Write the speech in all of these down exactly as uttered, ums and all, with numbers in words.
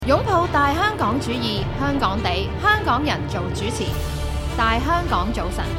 擁抱大香港主義，香港地，香港人做主持。大香港早晨，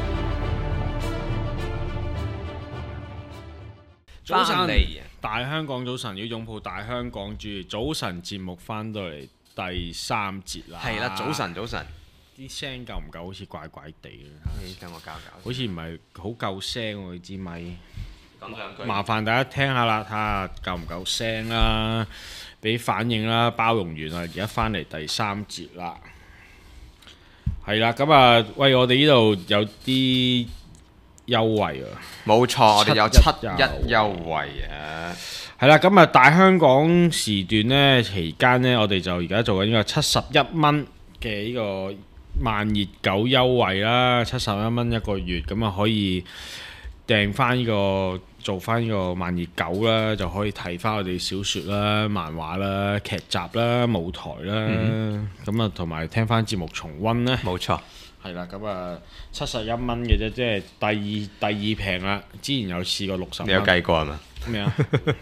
早晨嚟大香港早晨，要擁抱大香港主義。早晨節目翻到嚟第三節啦。 係啦，早晨早晨， 啲聲夠唔夠？好似怪怪地嘅。 你等我搞搞。 好似唔係好夠聲喎，支咪。 講兩句。 麻煩大家聽下啦，睇下夠唔夠聲啦，俾反應啦，包容完啦，而家翻嚟第三節啦。係啦，咁啊，喂，我哋呢度有啲優惠啊。 冇錯，我哋有七七一優惠啊。 係啦，咁啊大香港時段呢期間呢，我哋就而家做緊呢個七十一蚊嘅呢個慢熱狗優惠啦，七十一蚊一個月，咁啊可以訂翻呢個做翻呢個慢熱狗啦，就可以睇翻我哋小説啦、漫畫啦、劇集啦、舞台啦，咁啊同埋聽翻節目重溫呢。 冇錯。 係啦，咁啊七十一蚊嘅啫，即係第二第二平啦。之前有試過六十蚊。 你有計過係嘛？ 咩啊？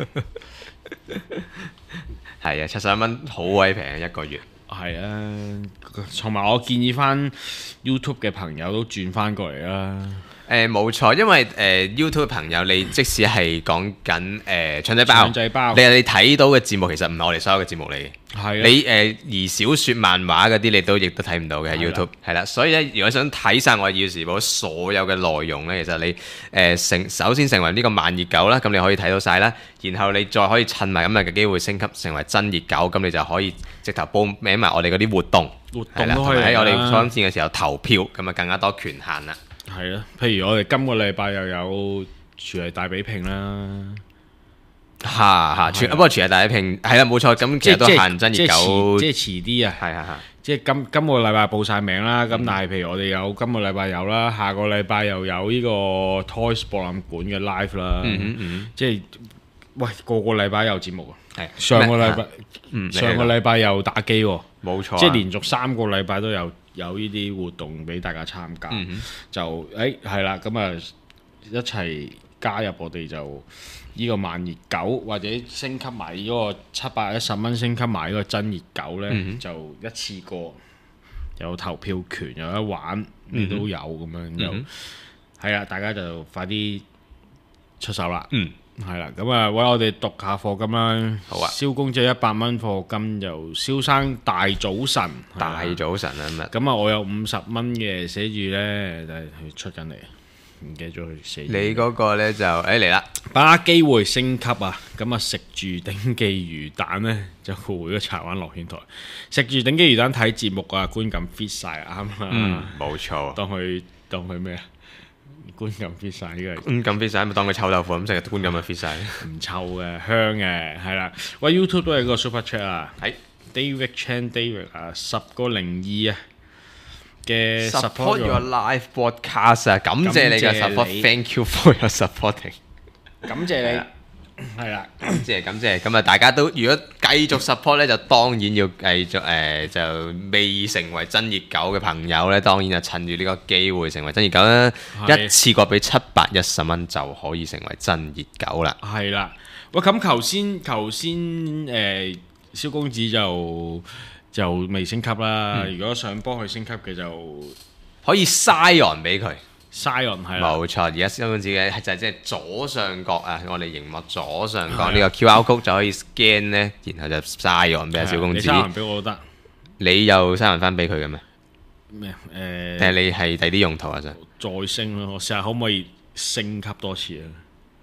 係啊，七十一蚊好鬼平啊，一個月。 係啊，同埋我建議翻 YouTube 嘅朋友都轉翻過嚟啦。 誒冇錯，因為誒、呃、YouTube 朋友，你即使係講緊誒腸仔包， 腸仔包你你睇到嘅節目其實唔係我哋所有嘅節目嚟嘅。 係啊， 你誒、呃、而小説漫畫嗰啲，你都亦都睇唔到嘅喺係啦 YouTube。係啦，所以咧，如果想睇晒我哋《要時報》所有嘅內容咧，其實你誒、呃、成首先成為呢個慢熱狗啦，咁你可以睇到晒啦。然後你再可以趁埋今日嘅機會升級成為真熱狗，咁你就可以直頭報名埋我哋嗰啲活動， 活係啦， 動都可以同埋喺我哋啦初線嘅時候投票，咁啊更加多權限啦。 係啦，譬如我哋今個禮拜又有廚藝大比拼啦。 嚇嚇，全係啊不過全係大拼係啦，冇錯。咁其實都即係限真熱即係遲狗， 即係遲啲啊！ 係係係。 即係今今個禮拜報晒名啦，咁、但係譬如我哋有今個禮拜有啦，下個禮拜又有呢個 Toys 博覽館嘅 live 啦， 嗯哼嗯即係喂個個禮拜有節目啊！ 係上個禮拜嗯上個禮拜又打機喎， 冇錯啊， 即係連續三個禮拜都有有呢啲活動俾大家參加， 嗯哼就誒係啦，咁啊一齊加入我哋就呢個慢熱狗，或者升級埋呢個七百一十蚊升級埋呢個真熱狗呢， 嗯哼就一次過有投票權，有得玩，你都有咁樣，就嗯係啦，大家就快啲出手啦。 嗯， 係啦，咁啊，喂，我哋讀下課金啦。 好啊蕭公姐一百蚊課金，就蕭生大早晨， 大係啦早晨啊咁啊。 咁啊，我有五十蚊嘅，寫住呢，就係佢出緊嚟，唔記得咗佢寫住。 你嗰個咧就誒嚟啦， 把握機會升級啊！咁啊，食住頂記魚蛋呢，就回咗柴灣樂圈台，食住頂記魚蛋睇節目啊，觀感 fit 晒啱啦。 嗯，冇錯。 當佢當佢咩啊？觀感 fit 晒呢個嗯，咁 fit 晒咪當佢臭豆腐咁食，觀感咪 fit 晒。 唔臭嘅，香嘅，係啦。喂 YouTube 都係個 Super Chat 啊係 ，David Chan David 啊，十個零二啊嘅 support your support， live broadcast 啊，感謝你嘅感謝你 support，thank you for your supporting。 感謝你，係啦。 感謝感謝，咁啊大家都如果繼續 support 咧，就當然要繼續誒、呃、就未成為真熱狗嘅朋友咧，當然就趁住呢個機會成為真熱狗啦， 係一次過俾七百一十蚊就可以成為真熱狗啦。 係啦，喂，咁頭先頭先誒，蕭公子就就未升級啦。如果想幫佢升級嘅就可以 Sion 俾佢。 Sion 係啦， 冇錯，而家蕭公子嘅就係即係左上角啊，我哋熒幕左上角呢個 Q R code 就可以 scan 咧，然後就 Sion 俾阿蕭公子。 你三人俾我都得你又 Sion 翻俾佢嘅咩？ 咩誒？ 定係你係第啲用途啊？就再升咯，我試下可唔可以升級多次啊？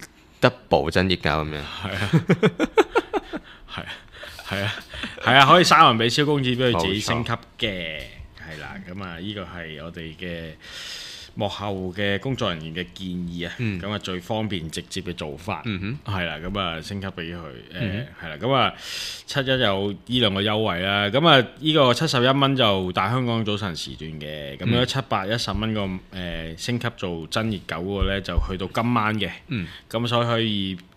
double 真熱狗咁樣。 係啊，係啊，係啊，係啊，可以三人俾蕭公子俾佢自己升級嘅，係啦。咁啊，呢個係我哋嘅幕後嘅工作人員嘅建議啊，咁啊、 嗯、 最方便直接嘅做法， 嗯係啦，咁啊升級俾佢，誒嗯係啦，咁啊七一有呢兩個優惠啦，咁啊呢個七十一蚊就大香港早晨時段嘅，咁樣七百一十蚊個誒升級做真熱狗嗰個咧就去到今晚嘅，咁、 嗯所以可以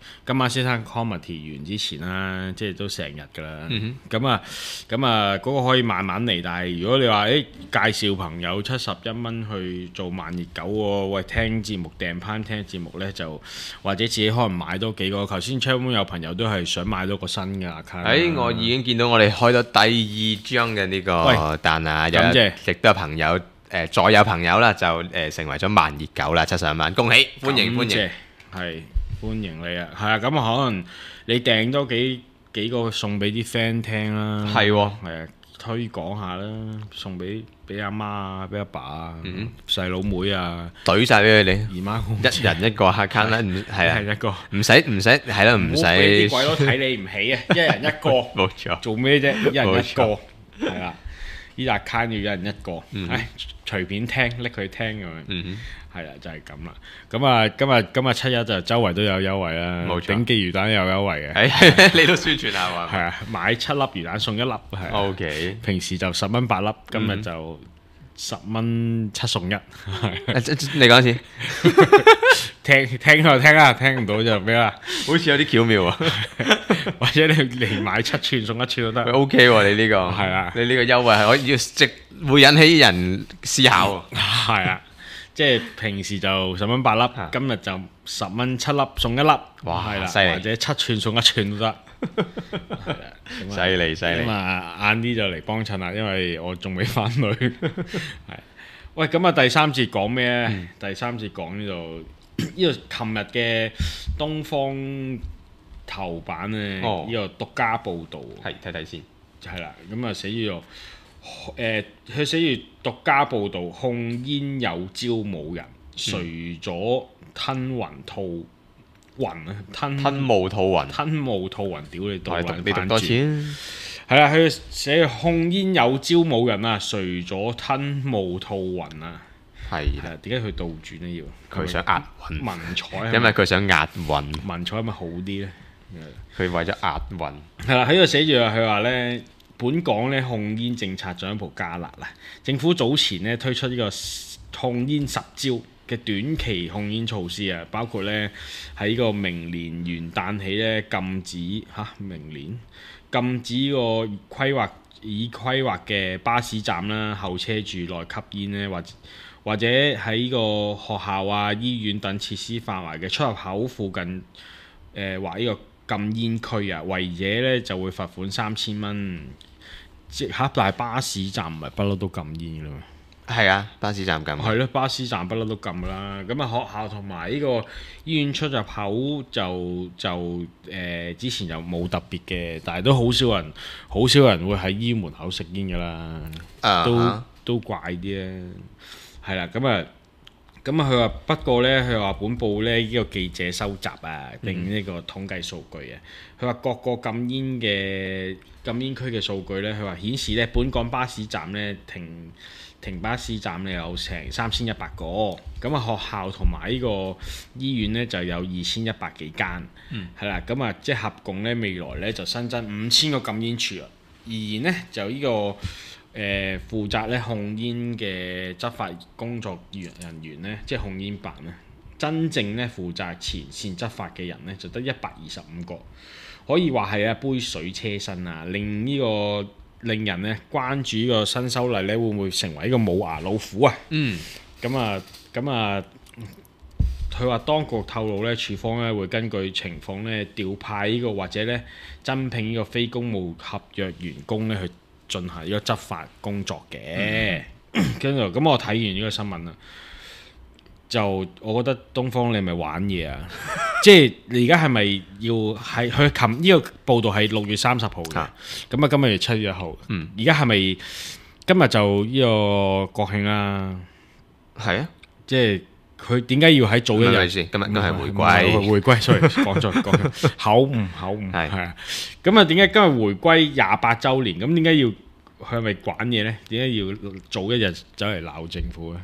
今晚先生 comedy 完之前啦，即係都成日㗎啦。 嗯咁啊，咁啊，嗰個可以慢慢嚟。但係如果你話誒、欸、介紹朋友七十一蚊去做萬熱狗喎，喂，聽節目訂班聽節目呢，就或者自己可能買多幾個。頭先 Chatroom 有朋友都係想買多個新嘅 account。 誒，我已經見到我哋開咗第二張嘅呢個單啊，有感謝亦都有朋友誒，再有朋友啦，就誒成為咗萬熱狗啦，七十一蚊，恭喜歡迎歡迎， 係歡迎你啊！係啊，咁啊可能你訂多幾幾個送俾啲 friend 聽啦， 係喎， 係啊，推廣下啦，送俾俾阿媽啊，俾阿爸啊，細佬妹啊， 懟曬俾佢哋， 姨媽公一人一個 account 啦，唔係啊， 係一個， 唔使唔使係啦，唔唔好俾啲使鬼佬睇你唔起啊！一人一個， 冇錯， 做咩啫？一人一冇個錯， 係啦，呢 account 要一人一個， 嗯唉，隨便聽，拎佢聽咁樣。 嗯係啦，就係咁啦。咁啊，今日今日七一就周圍都有優惠啦， 冇錯頂記魚蛋有優惠嘅。 哼，誒你都宣傳下喎， 係啊，買七粒魚蛋送一粒，係啊。 O K， 平時就十蚊八粒，今日嗯就十蚊七送一。係你講一次， 聽聽就聽啦，聽唔到就咩啦。 好似有啲巧妙啊， 或者你嚟買七串送一串都得。 O K 喎，你呢個係啊你呢個優惠係可以要即會引起人思考喎。 係啊，即係平時就十蚊八粒，今日就十蚊七粒送一粒。 哇係啦， 犀利或者七串送一串都得。 犀利犀利咁，啊，晏啲就嚟幫襯啦，因為我仲未翻去。係，喂，咁啊，第三節講咩咧？ 嗯第三節講呢度呢度，琴日嘅東方頭版咧，呢、 哦個獨家報導係睇睇先。 係啦，咁啊寫住誒，佢寫住獨家報導，控煙有招冇人，除咗吞雲吐雲啊，吞吞霧吐雲， 吞霧吐雲，屌你讀我係讀兩你讀多次啊！ 係啦，佢寫控煙有招冇人啊，除咗吞霧吐雲啊， 係啦， 係啦，點解佢倒轉呢？要佢想壓文雲， 采係咪， 因為佢想壓雲， 文采係咪好啲呢？ 佢為咗壓雲。 係啦，喺度寫住啊，佢話呢，本港呢控煙政策進一步加辣啦。政府早前呢推出呢個控煙十招嘅短期控煙措施啊，包括呢喺呢個明年元旦起呢禁止嚇、啊、明年禁止個規劃已規劃嘅巴士站啦、候車柱內吸煙呢，或者或者喺個學校啊、醫院等設施範圍嘅出入口附近誒劃呢個禁煙區啊，違者呢就會罰款三千蚊。即係但係巴士站唔係不嬲都禁煙㗎啦咩？ 係啊，巴士站咁。 係咯，巴士站不嬲都禁㗎啦。咁啊，學校同埋呢個醫院出入口就就誒、呃、之前就冇特別嘅，但係都好少人，好少人會喺醫院門口食煙㗎啦， 啊都哈都怪啲啊。係啦，咁啊。咁啊，佢話不過呢，佢話本報呢，呢、這個記者收集啊，並呢個統計數據啊，佢話、嗯、各個禁煙嘅禁煙區嘅數據呢，佢話顯示呢，本港巴士站呢，停停巴士站呢有成三千一百個，咁啊學校同埋呢個醫院呢，就有二千一百幾間，係啦、嗯，咁啊即係合共呢，未來呢，就新增五千個禁煙處啊，而呢，就呢、這個。誒、呃、負責咧控煙嘅執法工作員人員呢，即係控煙辦咧，真正咧負責前線執法嘅人呢，就得一百二十五個，可以話係一杯水車薪啊！令呢、這個令人咧關注呢個新修例咧，會唔會成為一個冇牙老虎啊？ 嗯， 咁啊，咁啊，佢話當局透露咧，處方咧會根據情況咧調派呢、這個或者咧增聘呢個非公務合約員工咧去進行呢個執法工作嘅，跟住咁我睇完呢個新聞啦，就我覺得東方你係咪玩嘢啊？即係你而家係咪要係佢琴呢個報道係六月三十號嘅，咁啊今日月七月一號， 嗯， 而家係咪今日就呢個國慶啦？ 係啊， 即係佢點解要喺早一日先？今日今日係回唔歸， 係回歸，sorry，講錯講錯，口誤口誤係係啊。咁啊，點解今日回歸廿八週年？咁點解要佢係咪玩嘢咧？點解要早一日走嚟鬧政府咧？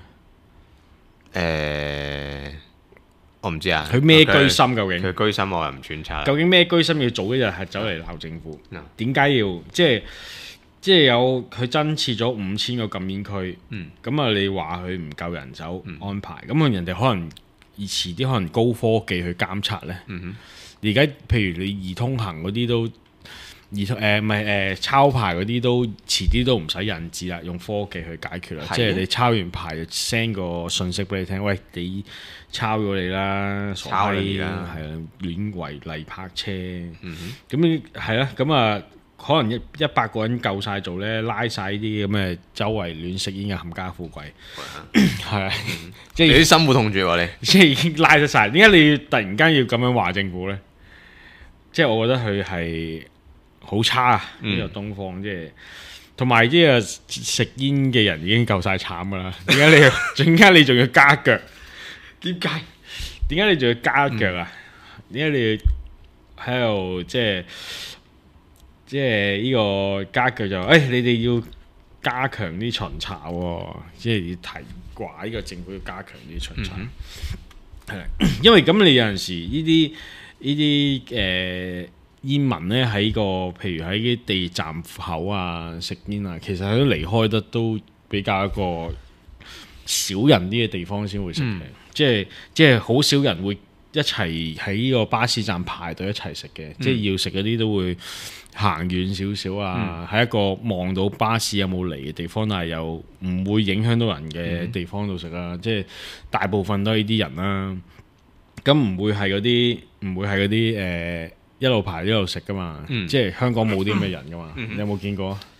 誒，我唔知啊。 佢咩居心究竟？ 佢居心我又唔揣測。 究竟咩居心要早一日係走嚟鬧政府嗯？ 點解要即係即係有佢增設咗五千個禁煙區？ 嗯， 咁啊，你話佢唔夠人手安排，咁啊人哋可能而遲啲可能高科技去監察咧。 嗯哼， 而家譬如你易通行嗰啲都易通誒唔係誒抄牌嗰啲都遲啲都唔使人質啦，用科技去解決啦。 係即係你抄完牌就 send 個信息俾你聽，喂你抄咗你啦，傻抄你閪啦係啊，亂違例泊車。 嗯咁係啦，咁啊可能一一百個人夠晒做咧，拉晒呢啲咁嘅周圍亂食煙嘅冚家富貴，係啊，即係你啲心好痛住喎你。 即係已經拉得晒。點解你要突然間要咁樣話政府咧？即係我覺得佢係好差啊！呢、 嗯個東方即係同埋呢個食煙嘅人已經夠晒慘噶啦。點解你要？點解你仲要加腳？點解？點解你仲要加腳啊？點解、你要喺度即係即係呢個加腳就誒、哎？你哋要加強啲巡查喎，即係要提掛呢個政府要加強啲巡查。係、嗯，因為咁你有陣時呢啲呢啲誒煙民咧喺個譬如喺啲地鐵站口啊食煙啊，其實佢都離開得都比較一個少人啲嘅地方先會食嘅、嗯，即係即係好少人會一齊喺呢個巴士站排隊一齊食嘅，嗯、即係要食嗰啲都會行遠少少啊，喺、嗯、一個望到巴士有冇嚟嘅地方，但係又唔會影響到人嘅地方度食啦。嗯、即係大部分都係呢啲人啦，咁唔會係嗰啲唔會係嗰啲誒一路排一路食噶嘛，嗯、即係香港冇啲咁嘅人噶嘛，嗯、你有冇見過？誒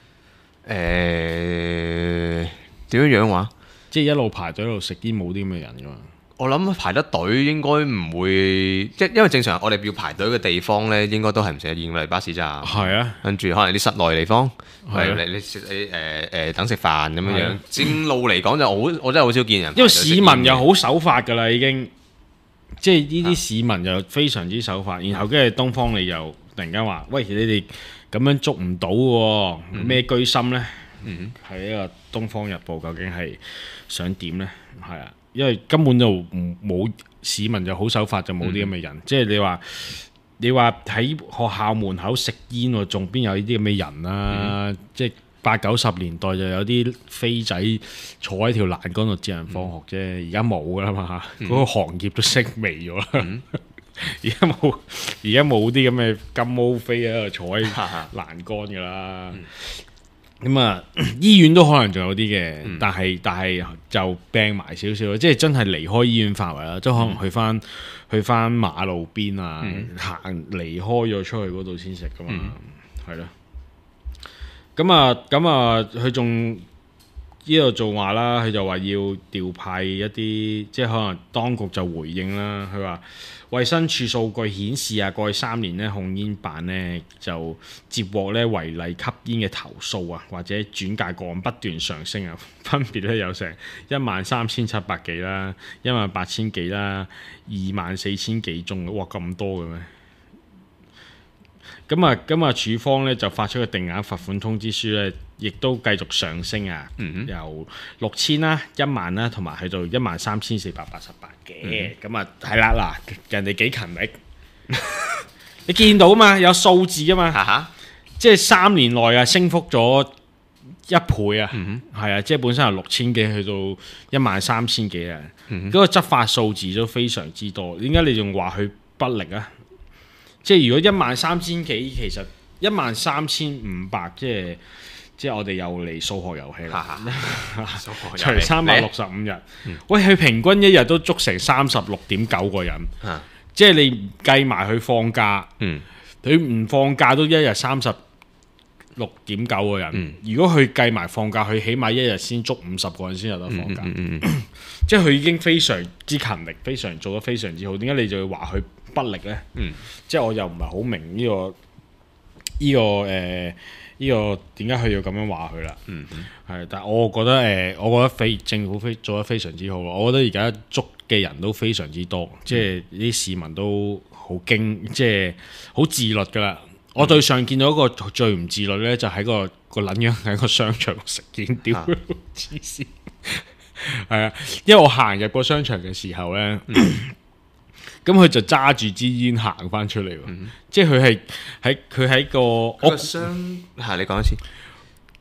點樣樣話？ 即係一路排隊一路食煙冇啲咁嘅人噶嘛？ 我諗排得隊應該唔會，即因為正常我哋要排隊嘅地方咧，應該都係唔食得煙嚟巴士站。係啊，跟住可能啲室內地方，係、啊、你你食你誒誒等食飯咁樣樣。啊、正路嚟講就好，我真係好少見人。 因為市民又好守法㗎啦，已經，即係呢啲市民又非常之守法。啊、然後跟住東方你又突然間話，喂，你哋咁樣捉唔到喎，咩、嗯、居心咧？嗯，係一個《東方日報》究竟係想點咧？係啊。因為根本就唔冇市民就好守法，就冇啲咁嘅人。嗯、即係你話你話喺學校門口食煙喎，仲邊有呢啲咁嘅人啊？嗯、即係八九十年代就有啲飛仔坐喺條欄杆度接人放學啫，而家冇噶啦嘛，嗰、嗯、個行業都式微咗啦。而家冇而家冇啲咁嘅金毛飛喺度坐喺欄杆噶啦。嗯咁啊、嗯，醫院都可能仲有啲嘅、嗯，但係但係就病埋少少，即係真係離開醫院範圍啦，即係可能去翻、嗯、去翻馬路邊啊，行、嗯、離開咗出去嗰度先食噶嘛，係咯、嗯。咁啊咁啊，佢仲呢度做話啦，佢就話要調派一啲，即係可能當局就回應啦，佢話。衛生署數據顯示啊，過去三年咧控煙辦咧就接獲咧違例吸煙嘅投訴啊，或者轉介個案不斷上升啊，分別咧有成一萬三千七百幾啦，一萬八千幾啦，二萬四千幾宗，哇咁多嘅咩？咁啊，咁啊，署方咧就發出個定額罰款通知書咧，亦都繼續上升啊，嗯、由六千啦、一萬啦，同埋去到一萬三千四百八十八嘅。咁啊、嗯，係啦，嗱，人哋幾勤力，你見到嘛？有數字啊嘛，哈哈即係三年內啊，升幅咗一倍啊，係、嗯、啊，即係本身由六千幾去到一萬三千幾啊，嗰、嗯、個執法數字都非常之多。點解你仲話佢不力啊？即係如果一萬三千幾，其實一萬三千五百，即係即係我哋又嚟數學遊戲啦。除三百六十五日，嗯、喂，佢平均一日都捉成三十六點九個人，啊、即係你計埋佢放假，佢唔、嗯、放假都一日三十六點九個人。嗯、如果佢計埋放假，佢起碼一日先捉五十個人先有得放假。嗯嗯嗯嗯、即係佢已經非常之勤力，非常做得非常之好。點解你就要話佢不力呢？嗯、即係我又唔係好明呢、這個呢、這個誒呢、呃這個點解佢要咁樣話佢啦？係、嗯嗯，但係我覺得誒、呃，我覺得非政府非做得非常之好。我覺得而家捉嘅人都非常之多，嗯、即係啲市民都好驚，即係好自律噶啦。嗯、我對上見到一個最唔自律呢，就喺、是、個個撚樣喺個商場食煙，屌黐線！係啊，因為我行入個商場嘅時候呢。嗯咁佢就揸住支煙行翻出嚟喎，嗯、即係佢係喺佢喺個屋商係你講一次，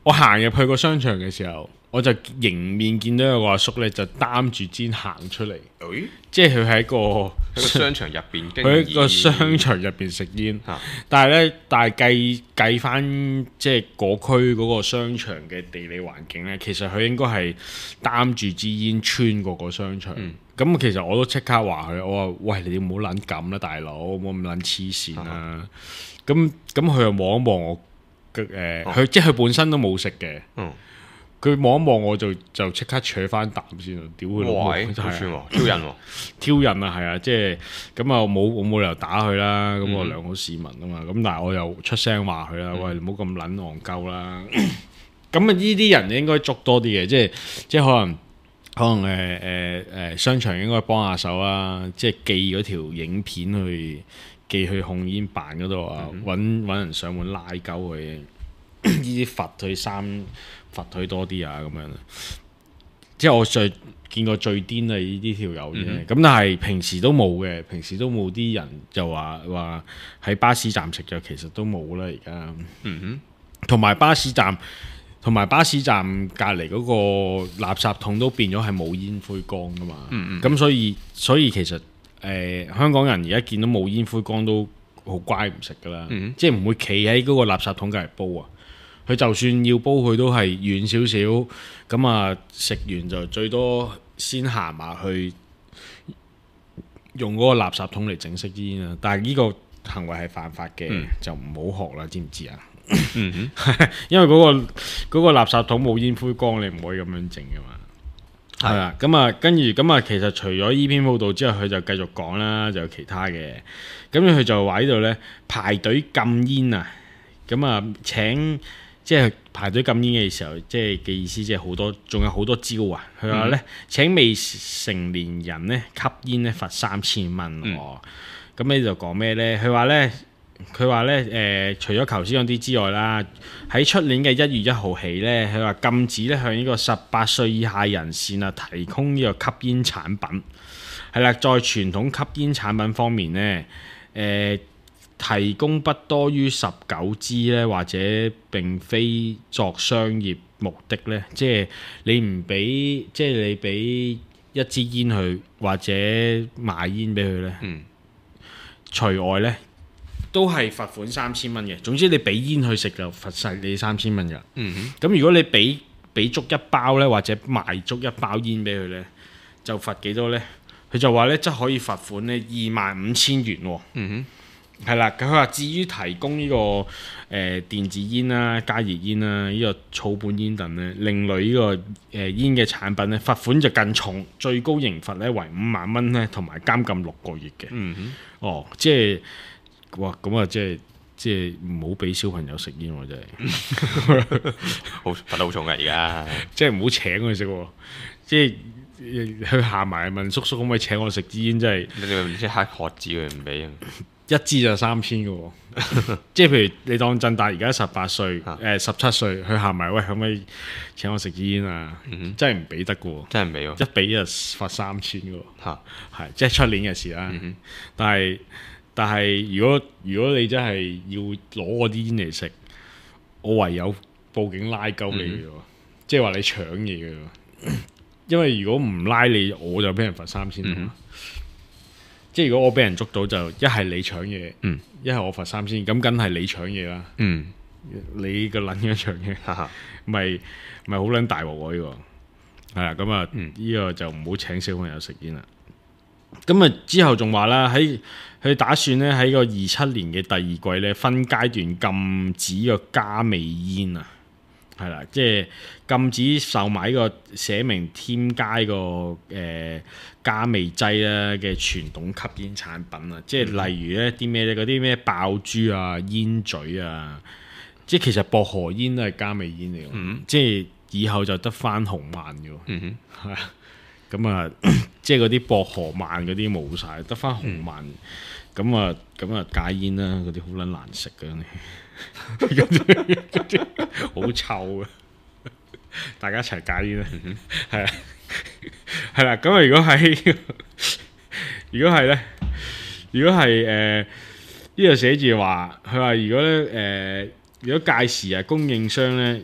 我行入去個商場嘅時候，我就迎面見到有個阿叔咧，就擔住支行出嚟， 誒即係佢喺個喺個商場入邊， 佢喺個商場入邊食煙。 啊但係咧，但係計計翻即係嗰區嗰個商場嘅地理環境咧，其實佢應該係擔住支煙穿過個商場。 嗯咁其實我都即刻話佢，我話喂，你唔好撚咁啦，大佬，唔好咁撚黐線啦。咁咁佢又望一望我嘅誒，佢、即係佢本身都冇食嘅。 嗯佢望一望我就就即刻扯翻啖先啊！屌佢老母， 喂， 真係好算喎，挑人喎， 挑釁啊，係啊，即係咁啊，冇我冇理由打佢啦，咁我嗯良好市民啊嘛，咁但係我又出聲話佢啦，喂，唔好咁撚戇鳩啦。咁啊，呢啲人應該捉多啲嘅，即係即係可能可能誒誒誒商場應該幫下手啊，即係寄嗰條影片去寄去控煙辦嗰度啊，揾揾人上門拉鳩佢，呢啲罰佢三罰佢多啲啊，咁樣。即係我最見過最癲係呢啲條友啫，咁、 嗯但係平時都冇嘅，平時都冇啲人就話話喺巴士站食就其實都冇啦而家。 嗯同埋巴士站，同埋巴士站隔離嗰個垃圾桶都變咗係冇煙灰缸噶嘛。咁、 嗯嗯所以所以其實誒、呃、香港人而家見到冇煙灰缸都好乖唔食噶啦， 嗯即係唔會企喺嗰個垃圾桶隔離煲啊。佢就算要煲，佢都係遠少少，咁啊食完就最多先行埋去用嗰個垃圾桶嚟整熄煙啊！但係呢個行為係犯法嘅， 嗯就唔好學啦，知唔知啊？ 嗯哼， 因為嗰、個嗰、個垃圾桶冇煙灰缸，你唔可以咁樣整噶嘛。係啦，咁啊，跟住咁啊，其實除咗依篇報道之後，佢就繼續講啦，就有其他嘅。咁佢就話呢度呢，排隊禁煙啊，咁啊請。即係排隊禁煙嘅時候，即係嘅意思，即係好多，仲有好多招啊！佢話咧，嗯、請未成年人咧吸煙咧罰三千蚊喎。咁呢度講咩咧？佢話咧，佢話咧誒，除咗頭先嗰啲之外啦，喺出年嘅一月一號起咧，佢話禁止咧向呢個十八歲以下人士啊提供呢個吸煙產品。係啦，在傳統吸煙產品方面咧，誒、呃。提供不多於十九支咧，或者並非作商業目的咧，即係你唔俾，即係你俾一支煙佢，或者賣煙俾佢咧， 嗯， 除外咧都係罰款三千蚊嘅。總之你俾煙佢食就罰晒你三千蚊㗎。 嗯哼， 咁如果你俾俾足一包咧，或者賣足一包煙俾佢咧，就罰幾多咧？佢就話咧，即係可以罰款咧二萬五千元喎。 嗯哼。 係啦，佢話至於提供呢、這個誒、呃、電子煙啦、加熱煙啦、呢、這個草本煙等咧，另類呢、這個誒、呃、煙嘅產品咧，罰款就更重，最高刑罰咧為五萬蚊咧，同埋監禁六個月嘅。 嗯哼， 哦，即係哇，咁啊，即係即係唔好俾小朋友食煙喎，真係好罰得好重㗎而家， 即係唔好請佢食喎，即係。去行埋問叔叔可唔可以請我食支煙，真係你即刻喝止佢唔俾啊！ 一支就三千嘅喎，即係譬如你當振達而家十八歲，誒十七歲，佢行埋喂，可唔可以請我食支煙啊？ 嗯、 真係唔俾得嘅喎， 真係唔俾喎， 一俾就罰三千嘅喎， 嚇係即係出年嘅事啦。 嗯、 但係但係如果如果你真係要攞嗰啲煙嚟食，我唯有報警拉鳩你嘅喎，嗯、即係話你搶嘢嘅喎。因為如果唔拉你，我就俾人罰三千。 嗯、 即係如果我俾人捉到，就一係你搶嘢， 嗯、 一係我罰三千。咁梗係你搶嘢啦。 嗯， 你個撚樣搶嘢，咪咪好撚大鑊喎呢個。係啊，咁啊，呢個就唔好請小朋友食煙啦。咁啊，之後仲話啦，喺佢打算咧喺個二七年嘅第二季咧分階段禁止個加味煙啊。係啦，即係禁止售賣呢個寫明添加個誒、呃、加味劑啦嘅傳統吸煙產品啊，即係例如咧啲咩咧嗰啲咩爆珠啊、煙嘴啊，即係其實薄荷煙都係加味煙嚟嘅，嗯、即係以後就得翻紅曼嘅喎，係啊，咁啊，即係嗰啲薄荷曼嗰啲冇晒，得翻紅曼，咁啊咁啊戒煙啦，嗰啲好撚難食嘅。好臭啊！大家一齊戒煙啦，係啊，係啦。咁啊，如果係，如果係咧，如果係誒呢度寫住話，佢話如果咧誒、呃，如果屆時啊，供應商咧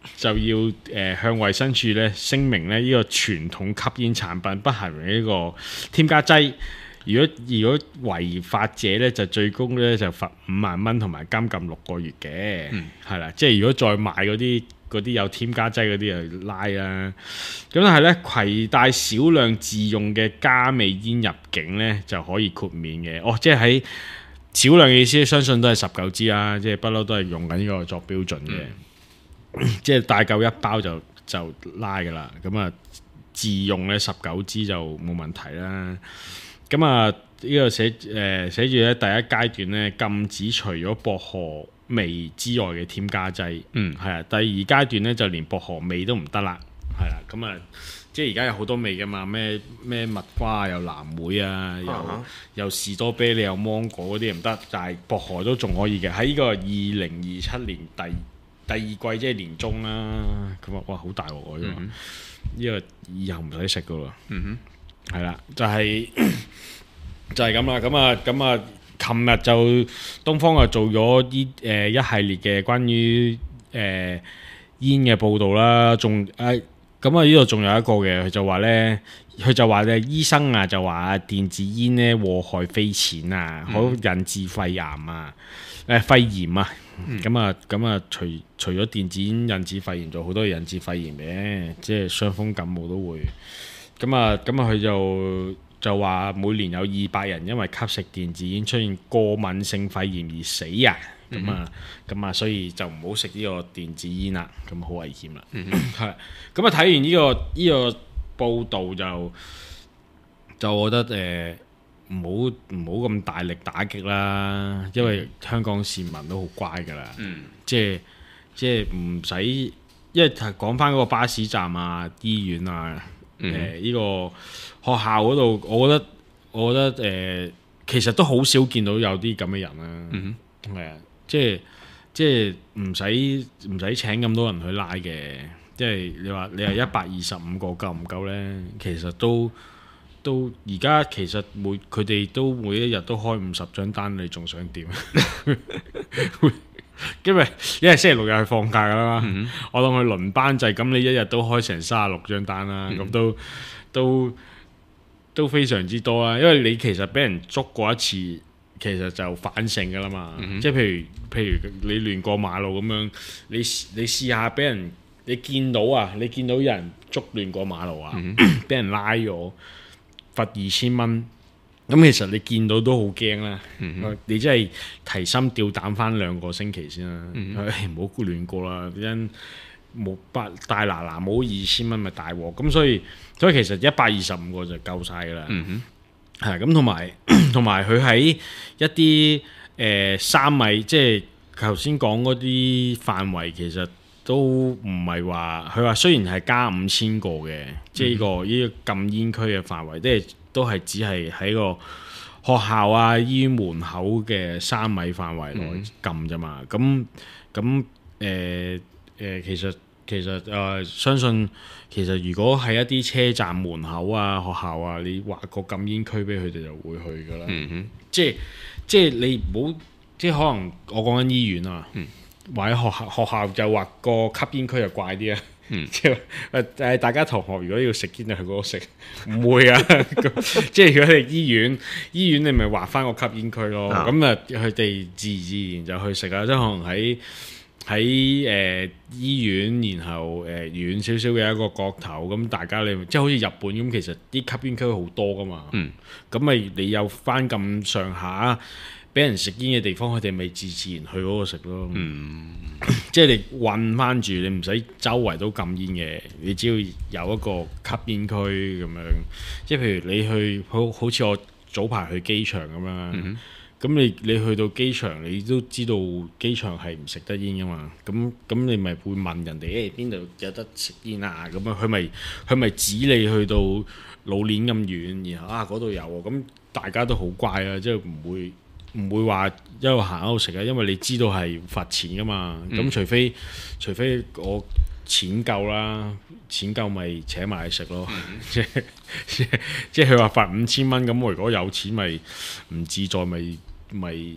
就要誒、呃、向衛生署咧聲明咧呢、這個傳統吸煙產品不含呢個添加劑。如果如果違法者咧，就最高咧就罰五萬蚊同埋監禁六個月嘅，係啦、嗯。即係如果再買嗰啲嗰啲有添加劑嗰啲就拉啦。咁但係咧，攜帶少量自用嘅加味煙入境咧就可以豁免嘅。哦，即係喺少量嘅意思，相信都係十九支啦，即係不嬲都係用緊呢個作標準嘅。嗯、即係帶夠一包就就拉㗎啦。咁啊，自用咧十九支就冇問題啦。咁啊，呢個寫誒寫住咧，第一階段咧禁止除咗薄荷味之外嘅添加劑，嗯，係啊。第二階段咧就連薄荷味都唔得啦，係啦。咁啊，即係而家有好多味噶嘛，咩咩蜜瓜又藍莓啊，又、uh huh. 又士多啤梨又芒果嗰啲唔得，但係薄荷都仲可以嘅。喺呢個二零二七年第第二季即係年中啦，咁啊哇好大鑊喎，呢、mm hmm. 個以後唔使食噶喎，嗯哼、mm，係、hmm. 啦，就係、是。就係咁啦，咁啊，咁啊，琴日就東方啊做咗依誒一系列嘅關於誒、呃、煙嘅報導啦，仲誒咁啊呢度仲有一個嘅，佢就話咧，佢就話咧醫生啊就話電子煙咧禍害非淺啊，好、嗯、引致肺癌啊，誒、呃、肺炎啊，咁啊咁啊除除咗電子煙引致肺炎，仲好多引致肺炎嘅，即係傷風感冒都會，咁啊咁啊佢就。就話每年有二百人因為吸食電子煙出現過敏性肺炎而死啊！咁啊咁啊，所以就唔好食呢個電子煙啦，咁好危險啦。係咁啊，睇完呢、這個呢、這個報導就就我覺得誒唔好唔好咁大力打擊啦，因為香港市民都好乖㗎啦、嗯，即係即係唔使，因為講翻嗰個巴士站啊、醫院啊。誒呢、嗯呃這個學校嗰度，我覺得我覺得誒、呃，其實都好少見到有啲咁嘅人啦。係、嗯、哼啊，即係即係唔使唔使請咁多人去拉嘅。即係你話你係一百二十五個夠唔夠呢？其實都都而家其實每佢哋都每一日都開五十張單，你仲想點？因為因為星期六日係放假噶啦嘛，嗯、哼我當佢輪班制，咁你一日都開成三十六張單啦，咁、嗯、都都都非常之多啦。因為你其實俾人捉過一次，其實就反省噶啦嘛。嗯、哼即係譬如譬如你亂過馬路咁樣，你你試下俾人你見到啊，你見到有人捉亂過馬路啊，俾、嗯、哼人拉咗罰二千蚊。咁其實你見到都好驚啦，嗯、哼你真係提心吊膽翻兩個星期先啦，唔好、嗯、哼亂過啦，因冇百大嗱嗱冇二千蚊咪大鑊，咁所以所以其實一百二十五個就夠晒噶啦，係咁同埋同埋佢喺一啲誒、呃、三米，即係頭先講嗰啲範圍，其實都唔係話佢話雖然係加五千個嘅，嗯、哼即係呢個呢個禁煙區嘅範圍，即係。都係只係喺個學校啊、醫院門口嘅三米範圍內禁啫嘛。咁咁誒誒，其實其實誒、呃，相信其實如果係一啲車站門口啊、學校啊，你劃個禁煙區俾佢哋就會去㗎啦、嗯哼。即係即係你唔好，即係可能我講緊醫院啊，嗯、或者學校學校就劃個吸煙區就怪啲啊。嗯，即係誒，大家同學如果要食煙就去嗰度食，唔會啊。即係如果你醫院，醫院你咪劃翻個吸煙區咯。咁啊，佢哋自自然就去食啊。即係可能喺喺誒醫院，然後誒、呃、遠少少嘅一個角頭，咁大家你即係好似日本咁，其實啲吸煙區好多噶嘛。嗯，咁咪你有翻咁上下俾人食煙嘅地方，佢哋咪自自然去嗰個食咯。嗯，即係你混翻住，你唔使周圍都禁煙嘅，你只要有一個吸煙區咁樣。即係譬如你去好好似我早排去機場咁樣，咁、嗯、哼你你去到機場，你都知道機場係唔食得煙噶嘛。咁咁你咪會問人哋誒邊度有得食煙啊？咁樣佢咪佢咪指你去到老鏈咁遠，然後啊嗰度有喎。咁大家都好乖啊，即係唔會。唔會話一路行一路食啊，因為你知道係罰錢噶嘛。咁、嗯、除非除非我錢夠啦，錢夠咪請埋去食咯。嗯、即即即係佢話罰五千蚊，咁我如果有錢咪唔自在咪咪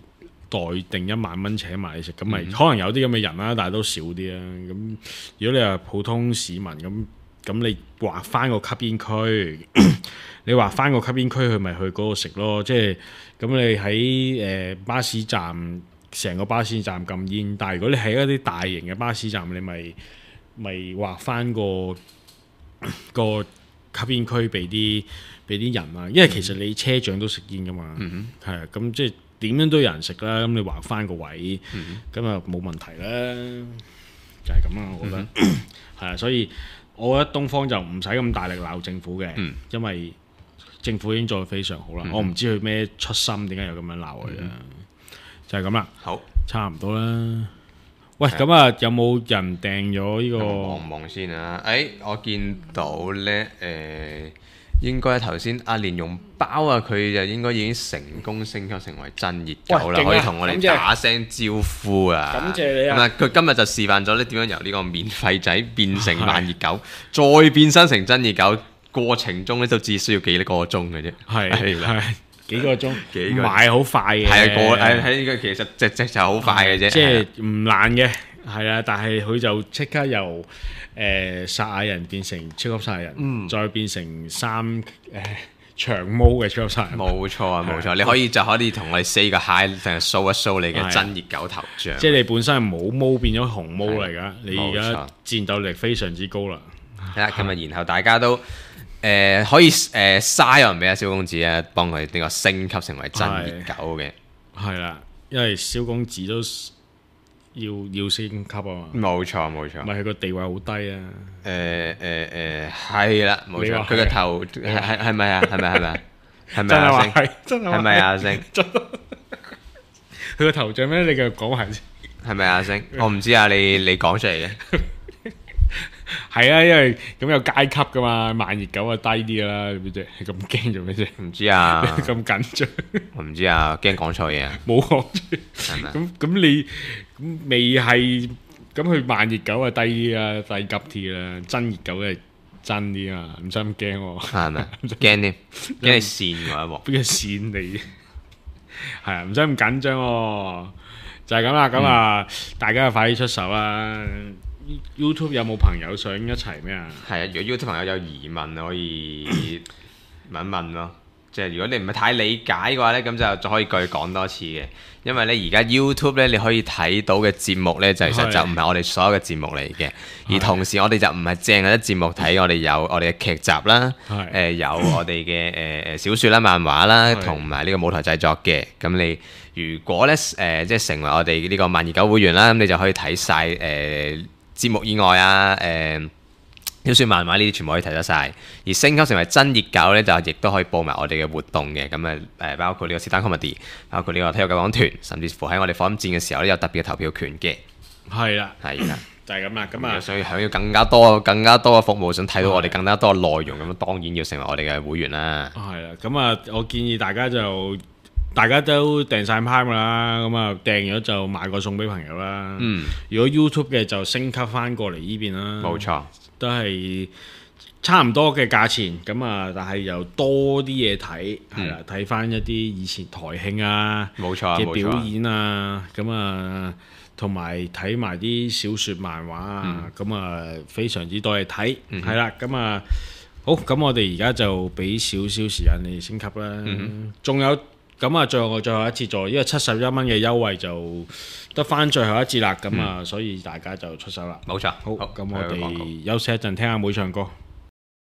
代定一萬蚊請埋你食，咁咪、嗯、可能有啲咁嘅人啦，但係都少啲啦。咁如果你係普通市民咁，咁你劃翻個吸煙區，你劃翻個吸煙區，佢咪去嗰度食咯。即係咁你喺誒、呃、巴士站，成個巴士站禁煙，但係如果你喺一啲大型嘅巴士站，你咪咪劃翻個個吸煙區俾啲俾啲人啊。因為其實你車長都食煙噶嘛，係啊、嗯，咁即係點樣都有人食啦。咁你劃翻個位，咁啊冇問題啦。就係咁啦，我覺得係啊、嗯，所以。我覺得東方就唔使咁大力鬧政府嘅，嗯、因為政府已經做得非常好啦。嗯、我唔知佢咩出心，點解又咁樣鬧佢啊？嗯、就係咁啦。好，差唔多啦。喂，咁啊，有冇人訂咗呢個？ 望望先啊！誒、哎，我見到咧，誒、呃，應該頭先阿蓮蓉包啊，佢就應該已經成功升級成為真熱狗啦，可以同我哋打聲招呼啊！ 感謝你啊！ 咁啊，佢今日就示範咗咧點樣由呢個免費仔變成慢熱狗，再變身成真熱狗，過程中咧都只需要幾個鐘嘅啫。 係係幾個鐘，幾個買好快嘅。 係啊，過誒喺呢個其實隻隻就好快嘅啫， 即係唔難嘅。係啊，但係佢就即刻由誒撒亞人變成超級撒亞人，嗯、再變成三誒、呃、長毛嘅超級撒亞人。 冇錯啊，冇錯，你可以就可以同我哋 say 個 hi，定係 show 一 show 你嘅真熱狗頭像。 即係你本身係冇毛變咗紅毛嚟㗎，你而家戰鬥力非常之高啦。 係啦，咁啊，然後大家都誒、呃、可以誒嘥人俾阿蕭公子啊，幫佢呢個升級成為真熱狗嘅。 係啦，因為蕭公子都。要要升級啊嘛！ 冇錯冇錯， 唔係佢個地位好低啊！ 誒誒誒，係啦，冇錯，佢個頭係係係咪啊？係咪係咪？係咪啊？星真係係咪啊？星佢個頭像咩？你繼續講下先。 係咪啊？星我唔知啊，你你講出嚟嘅。 係啊，因為咁有階級噶嘛，慢熱狗啊低啲啦，做咩啫？你咁驚做咩啫？ 唔知啊， 咁緊張， 我唔知啊，驚講錯嘢啊， 冇講錯，係咪？咁咁你咁未係咁佢慢熱狗啊低啲啊，低級啲啦，真熱狗係真啲啊，唔使咁驚喎， 係咪？驚添，驚你跣我一鑊， 邊個跣你？係啊，唔使咁緊張喎，就係咁啦，咁啊，大家快啲出手啦！YouTube 有冇朋友想一齊咩啊？係啊，如果 YouTube 朋友有疑問可以問一問咯。即係如果你唔係太理解嘅話呢，咁就再可以再講多次嘅。因為呢，而家 YouTube 呢，你可以睇到嘅節目呢，就其實就唔係我哋所有嘅節目嚟嘅。而同時我哋就唔係淨係啲節目睇，我哋有我哋嘅劇集啦，誒、呃、有我哋嘅誒誒小説啦、漫畫啦，同埋呢個舞台製作嘅。咁你如果呢，誒、呃、即係成為我哋呢個慢熱狗會員啦，咁你就可以睇晒誒。呃節目以外啊，誒小説漫畫呢啲全部可以睇得晒。而升級成為真熱狗呢，就亦都可以報埋我哋嘅活動嘅。咁啊誒，包括呢個 Stand Comedy，包括呢個體育狗講團，甚至乎喺我哋火箭戰嘅時候呢，有特別嘅投票權嘅。係啦，係啦，就係咁啦。咁啊，所以想要更加多、更加多嘅服務，想睇到我哋更加多嘅內容，咁當然要成為我哋嘅會員啦。係啦，咁啊，我建議大家就。大家都訂晒 Prime 啦，咁啊訂咗就買個送俾朋友啦。嗯，如果 YouTube 嘅就升級翻過嚟呢邊啦。冇錯，都係差唔多嘅價錢，咁啊，但係又多啲嘢睇，係啦，睇翻一啲以前台慶啊，冇錯嘅表演啊，咁啊，同埋睇埋啲小説漫畫啊，咁啊非常之多嘢睇，係啦，咁啊好，咁我哋而家就俾少少時間你升級啦，仲有。咁啊，最後最後一次做，因為七十一蚊嘅優惠就得翻最後一節啦，咁啊、嗯，所以大家就出手啦。冇錯，好，咁我哋休息一陣，聽下妹唱歌。